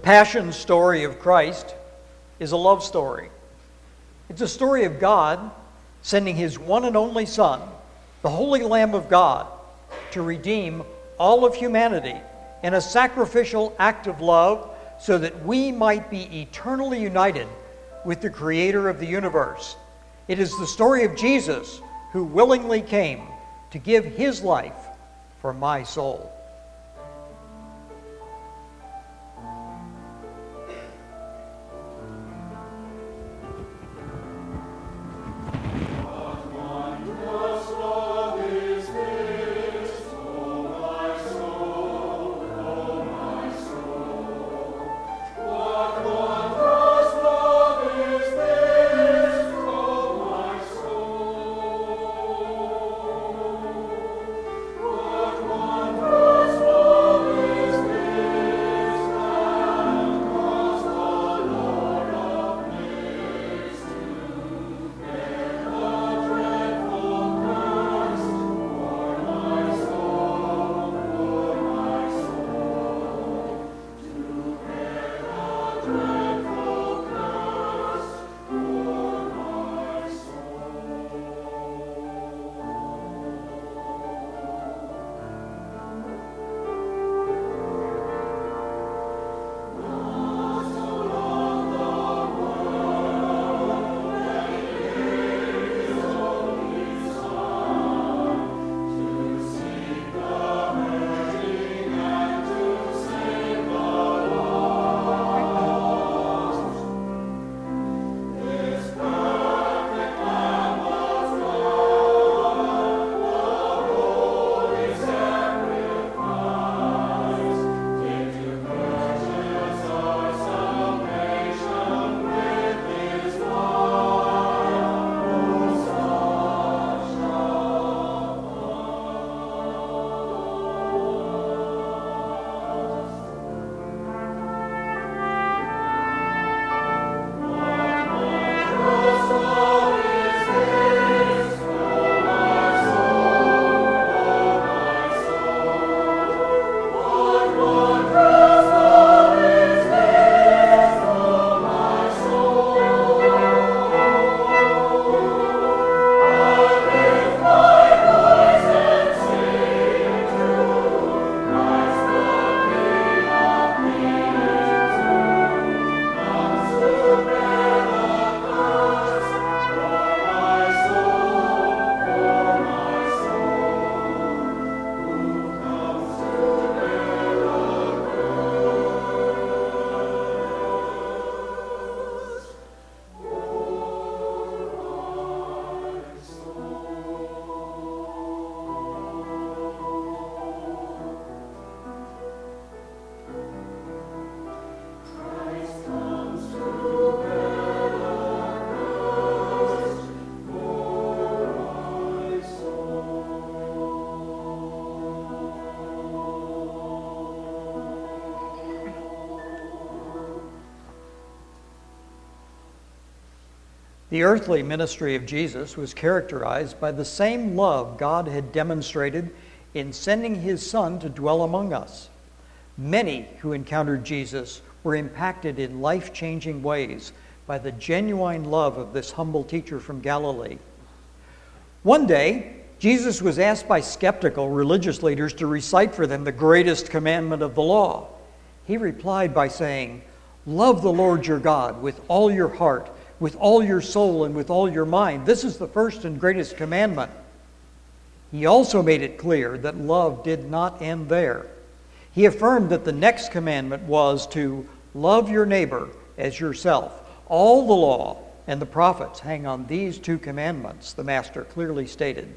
passion story of Christ is a love story. It's a story of God sending his one and only Son, the Holy Lamb of God, to redeem all of humanity in a sacrificial act of love so that we might be eternally united with the Creator of the universe. It is the story of Jesus who willingly came to give his life for my soul. The earthly ministry of Jesus was characterized by the same love God had demonstrated in sending his Son to dwell among us. Many who encountered Jesus were impacted in life-changing ways by the genuine love of this humble teacher from Galilee. One day, Jesus was asked by skeptical religious leaders to recite for them the greatest commandment of the law. He replied by saying, "Love the Lord your God with all your heart, with all your soul, and with all your mind. This is the first and greatest commandment." He also made it clear that love did not end there. He affirmed that the next commandment was to love your neighbor as yourself. All the law and the prophets hang on these two commandments, the Master clearly stated.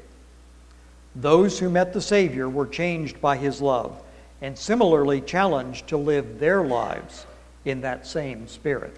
Those who met the Savior were changed by his love and similarly challenged to live their lives in that same spirit.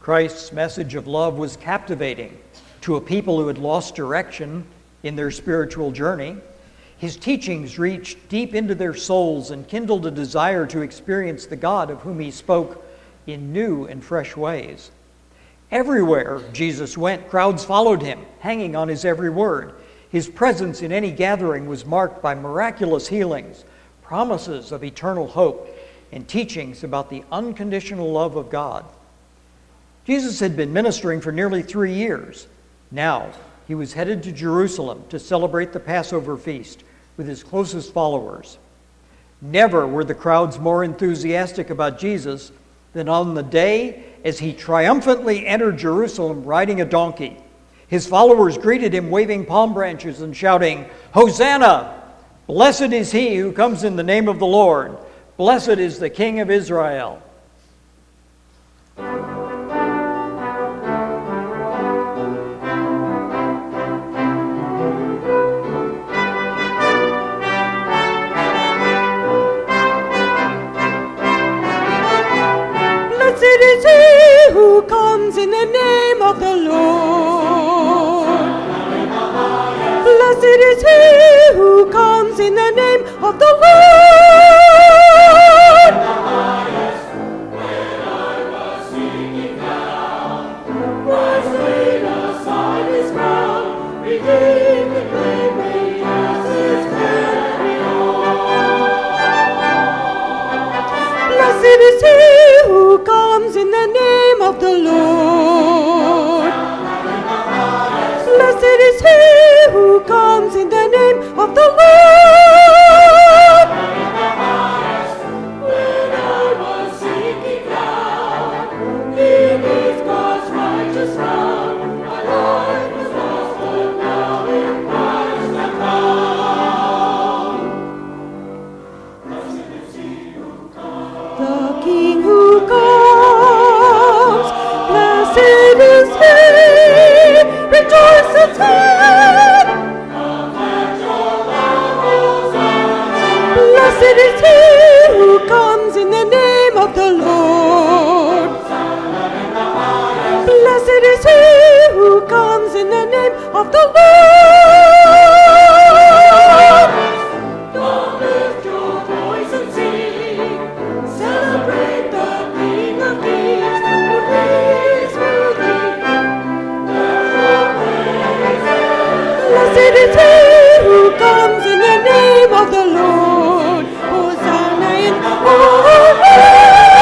Christ's message of love was captivating to a people who had lost direction in their spiritual journey. His teachings reached deep into their souls and kindled a desire to experience the God of whom he spoke in new and fresh ways. Everywhere Jesus went, crowds followed him, hanging on his every word. His presence in any gathering was marked by miraculous healings, promises of eternal hope, and teachings about the unconditional love of God. Jesus had been ministering for nearly 3 years. Now, he was headed to Jerusalem to celebrate the Passover feast with his closest followers. Never were the crowds more enthusiastic about Jesus than on the day as he triumphantly entered Jerusalem riding a donkey. His followers greeted him waving palm branches and shouting, "Hosanna! Blessed is he who comes in the name of the Lord. Blessed is the King of Israel." Blessed is he who comes in the name of the Lord. Blessed is he who comes in the name of the Lord. When I was sinking down, was laid aside his crown, redeemed and made me as his very own. Blessed is he who comes in the name of the Lord. Blessed is he who comes in the name of the Lord. When I was sinking down, in his God's righteous crown, my life was lost, but now in Christ I found. Blessed is he who comes, the King who comes. Blessed is he, rejoices he. Blessed is he who comes in the name of the Lord. Blessed is he who comes in the name of the Lord. Come lift your voice and sing. Celebrate the King of Kings, who reigns worthy. Blessed is he who comes in the name of the Lord. Hosanna in Hosanna.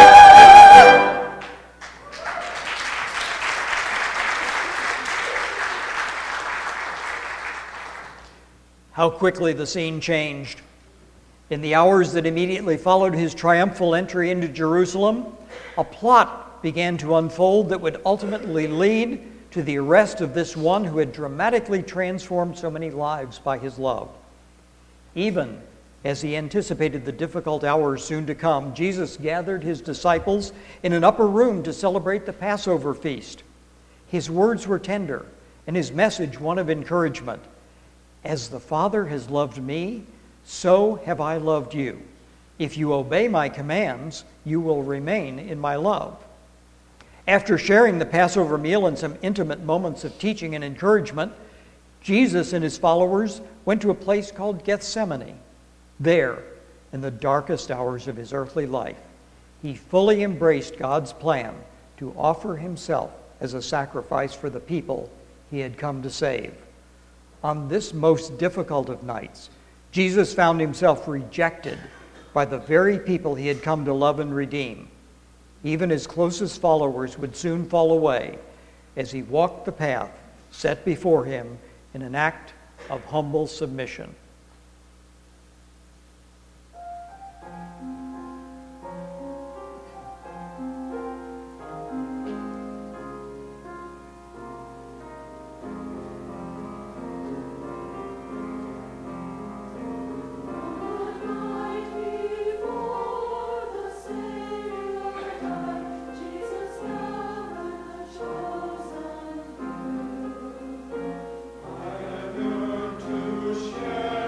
How quickly the scene changed. In the hours that immediately followed his triumphal entry into Jerusalem, a plot began to unfold that would ultimately lead to the arrest of this one who had dramatically transformed so many lives by his love. Even as he anticipated the difficult hours soon to come, Jesus gathered his disciples in an upper room to celebrate the Passover feast. His words were tender and his message one of encouragement. As the Father has loved me, so have I loved you. If you obey my commands, you will remain in my love. After sharing the Passover meal and some intimate moments of teaching and encouragement, Jesus and his followers went to a place called Gethsemane. There, in the darkest hours of his earthly life, he fully embraced God's plan to offer himself as a sacrifice for the people he had come to save. On this most difficult of nights, Jesus found himself rejected by the very people he had come to love and redeem. Even his closest followers would soon fall away as he walked the path set before him in an act of humble submission. To share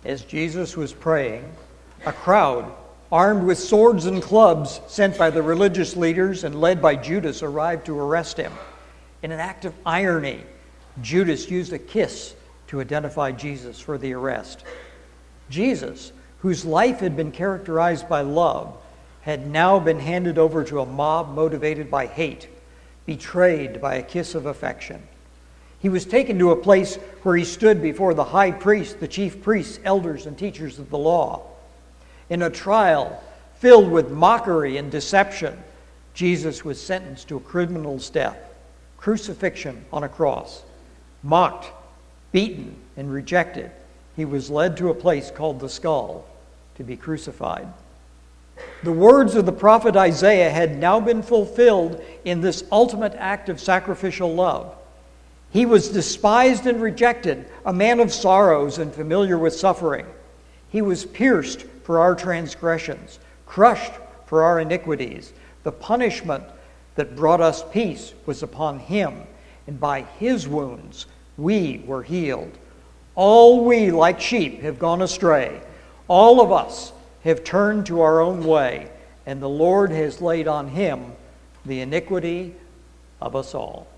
As Jesus was praying, a crowd, armed with swords and clubs sent by the religious leaders and led by Judas, arrived to arrest him. In an act of irony, Judas used a kiss to identify Jesus for the arrest. Jesus, whose life had been characterized by love, had now been handed over to a mob motivated by hate, betrayed by a kiss of affection. He was taken to a place where he stood before the high priest, the chief priests, elders, and teachers of the law. In a trial filled with mockery and deception, Jesus was sentenced to a criminal's death, crucifixion on a cross. Mocked, beaten, and rejected, he was led to a place called the skull to be crucified. The words of the prophet Isaiah had now been fulfilled in this ultimate act of sacrificial love. He was despised and rejected, a man of sorrows and familiar with suffering. He was pierced for our transgressions, crushed for our iniquities. The punishment that brought us peace was upon him, and by his wounds we were healed. All we, like sheep, have gone astray. All of us have turned to our own way, and the Lord has laid on him the iniquity of us all.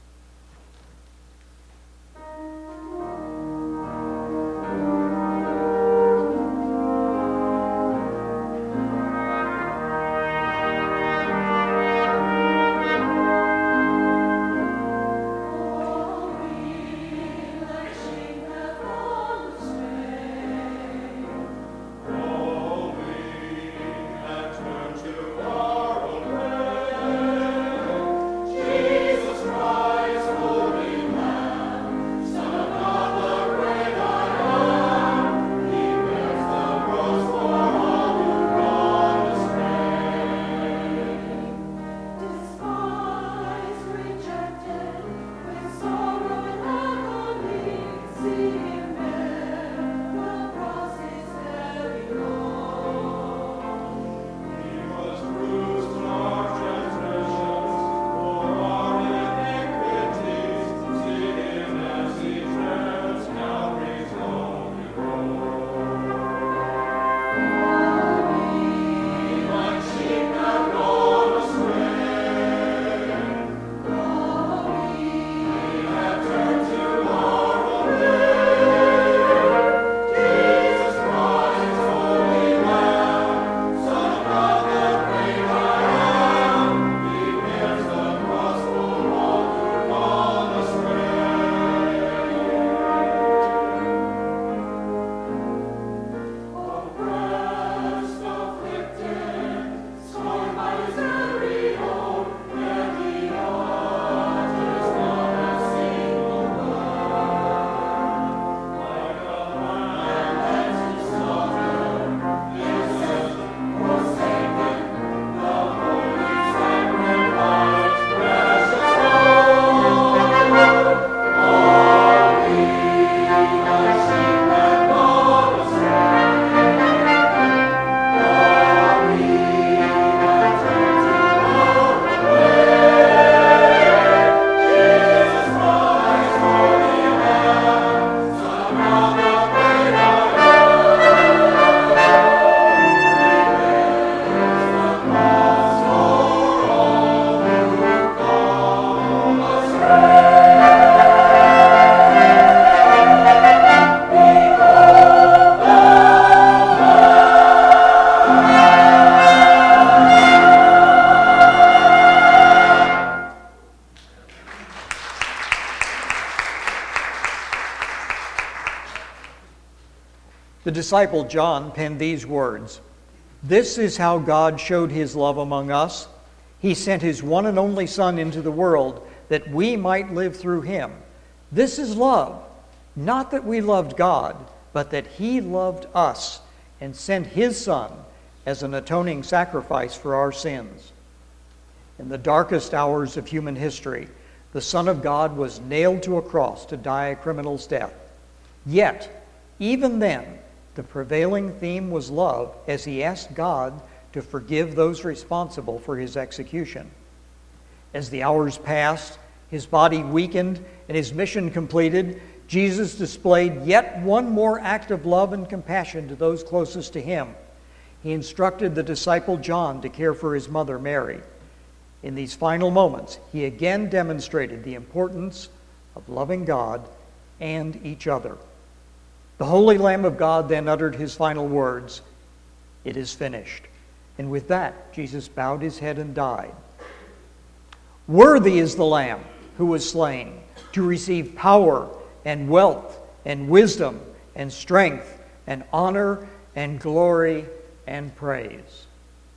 The disciple John penned these words, "This is how God showed his love among us. He sent his one and only Son into the world that we might live through him. This is love, not that we loved God, but that he loved us and sent his Son as an atoning sacrifice for our sins." In the darkest hours of human history, the Son of God was nailed to a cross to die a criminal's death. Yet, even then, the prevailing theme was love as he asked God to forgive those responsible for his execution. As the hours passed, his body weakened, and his mission completed, Jesus displayed yet one more act of love and compassion to those closest to him. He instructed the disciple John to care for his mother Mary. In these final moments, he again demonstrated the importance of loving God and each other. The Holy Lamb of God then uttered his final words, "It is finished." And with that, Jesus bowed his head and died. Worthy is the Lamb who was slain to receive power and wealth and wisdom and strength and honor and glory and praise.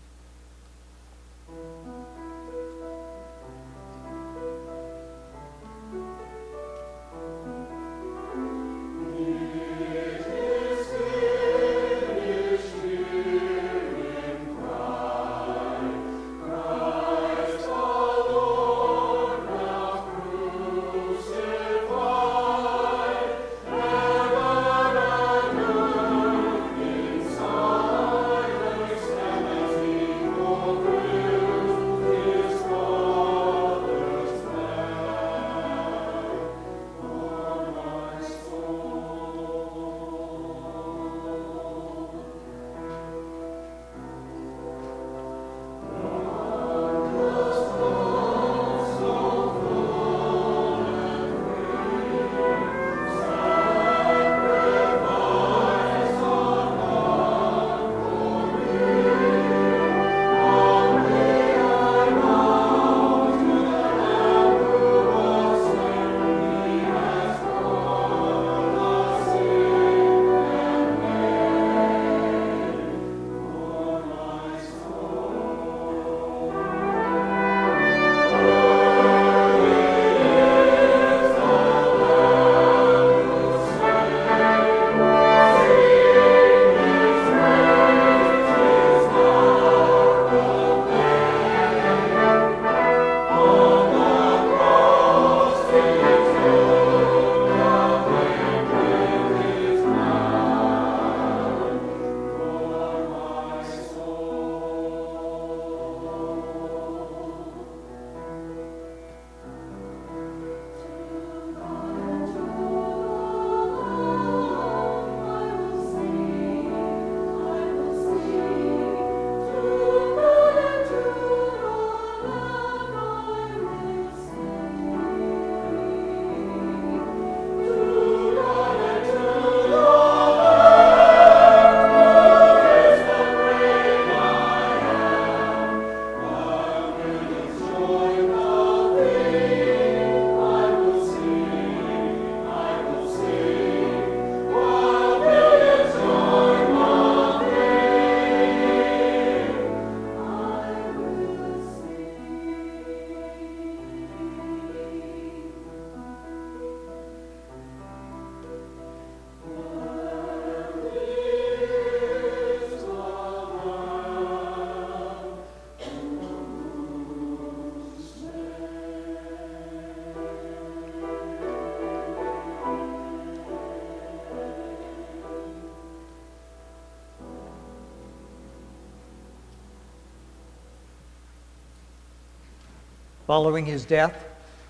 Following his death,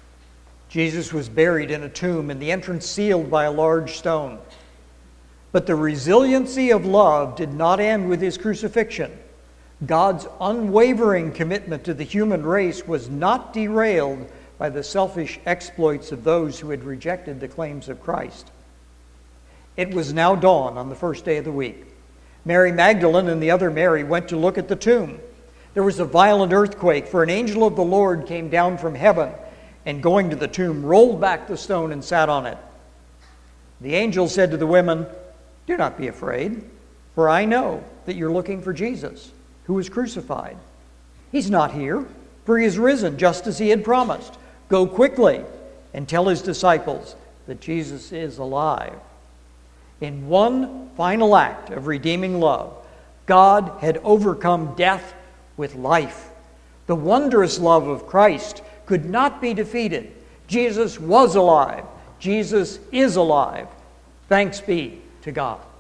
Jesus was buried in a tomb and the entrance sealed by a large stone. But the resiliency of love did not end with his crucifixion. God's unwavering commitment to the human race was not derailed by the selfish exploits of those who had rejected the claims of Christ. It was now dawn on the first day of the week. Mary Magdalene and the other Mary went to look at the tomb. There was a violent earthquake, for an angel of the Lord came down from heaven and, going to the tomb, rolled back the stone and sat on it. The angel said to the women, "Do not be afraid, for I know that you're looking for Jesus, who was crucified. He's not here, for he is risen, just as he had promised. Go quickly and tell his disciples that Jesus is alive." In one final act of redeeming love, God had overcome death with life. The wondrous love of Christ could not be defeated. Jesus was alive. Jesus is alive. Thanks be to God.